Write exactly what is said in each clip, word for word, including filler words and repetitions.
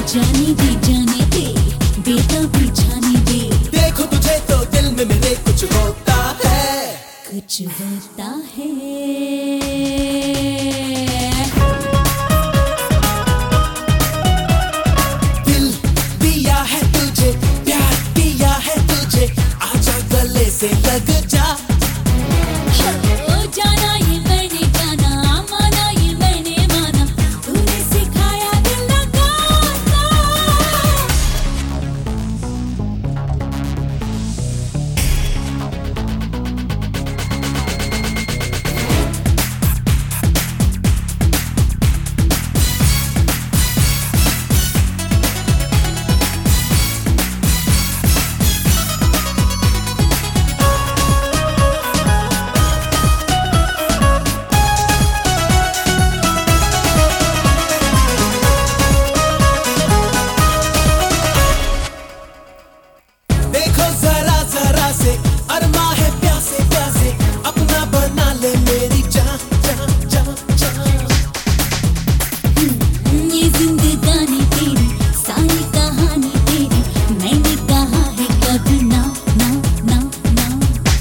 जाने दे जाने दे बेताबी जाने दे। देखो तुझे तो दिल में मेरे कुछ होता है, कुछ होता है। दिल दिया है तुझे, प्यार किया है तुझे, आजा गले से लग जा। जाना ये मैंने जाना, माना ये मैंने माना, तूने सिखाया दिल लगाना। देखो जरा जरा से अरमा है प्यासे प्यासे, अपना बना ले मेरी जान जान जान जान। ये जिंदगानी तेरी, सारी कहानी तेरी, मैंने कहा है कभी ना ना ना ना।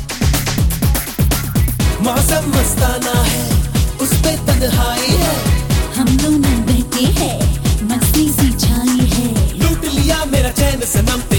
मौसम मस्ताना है, उस पे तन्हाई है, हम दोनों बहके हैं, मस्ती सी छाई है। लूट लिया मेरा चैन सनम।